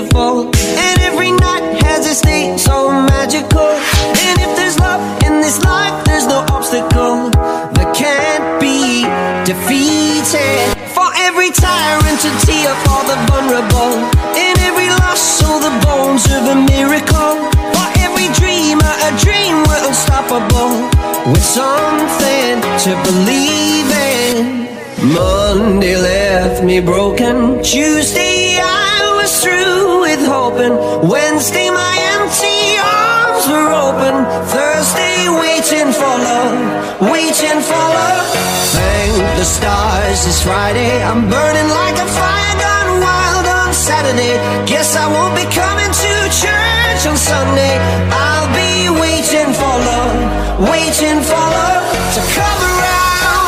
beautiful, and every night has its day so magical. And if there's love in this life, there's no obstacle that can't be defeated. For every tyrant a tear for the vulnerable, in every loss so the bones of a miracle. For every dreamer a dream we're unstoppable, with something to believe in. Monday left me broken, Tuesday I was through with hoping, Wednesday my empty arms were open, Thursday waiting for love, waiting for love. Thank the stars it's Friday, I'm burning like a fire gone wild on Saturday. Guess I won't be coming to church on Sunday. I'll be waiting for love, waiting for love to come around.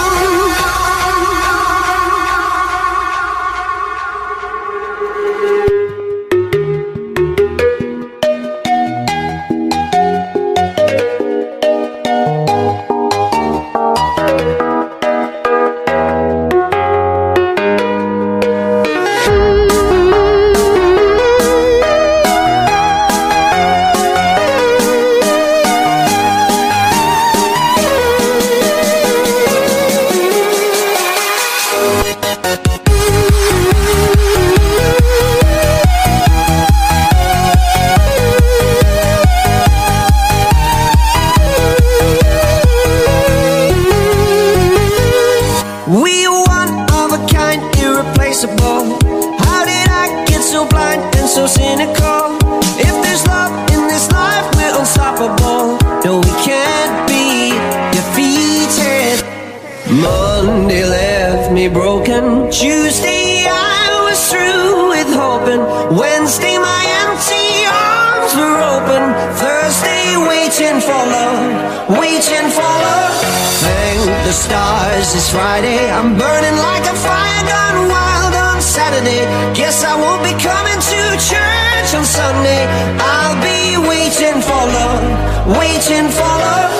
How did I get so blind and so cynical? If there's love in this life, we're unstoppable. No, we can't be defeated. Monday left me broken, Tuesday I was through with hoping, Wednesday my empty arms were open, Thursday waiting for love, waiting for love. Thank the stars it's Friday, I'm burning like a fire gone wild on Saturday. Guess I won't be coming to church on Sunday. I'll be waiting for love, waiting for love